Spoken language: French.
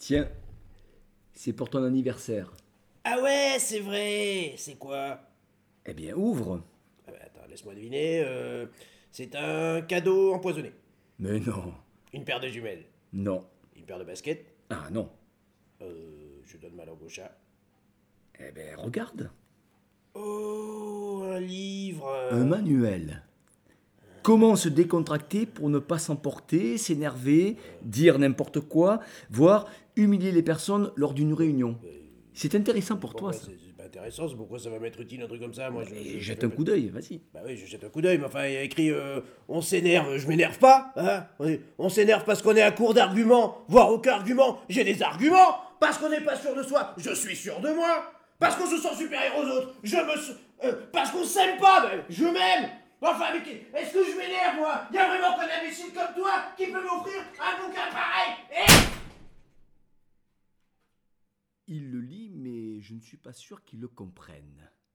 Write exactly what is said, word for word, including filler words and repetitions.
Tiens, c'est pour ton anniversaire. Ah ouais, c'est vrai. C'est quoi? Eh bien, ouvre. Ah bah, attends, laisse-moi deviner. euh, c'est un cadeau empoisonné. Mais non, Une paire de jumelles. non. Une paire de baskets. Ah non. Euh, je donne ma langue au chat. Eh bien, regarde. Oh, un livre. Un manuel. Comment se décontracter pour ne pas s'emporter, s'énerver, dire n'importe quoi, voire humilier les personnes lors d'une réunion. C'est intéressant pour toi, Pourquoi ça. c'est c'est pas intéressant, c'est pourquoi ça va m'être utile un truc comme ça, moi je, je- Et je jette fais un pas- coup d'œil, vas-y. Bah oui, je jette un coup d'œil, mais enfin il y a écrit euh, on s'énerve, je m'énerve pas, hein Oui, on s'énerve parce qu'on est à court d'arguments, voire aucun argument, j'ai des arguments, parce qu'on n'est pas sûr de soi, je suis sûr de moi, parce qu'on se sent supérieur aux autres, je me s- euh, parce qu'on s'aime pas, ben, je m'aime. Enfin, mais qu'est- est-ce que je m'énerve, moi? Y a vraiment qu'un imbécile comme toi qui peut m'offrir un bouquin pareil? Eh Il le lit, mais je ne suis pas sûr qu'il le comprenne.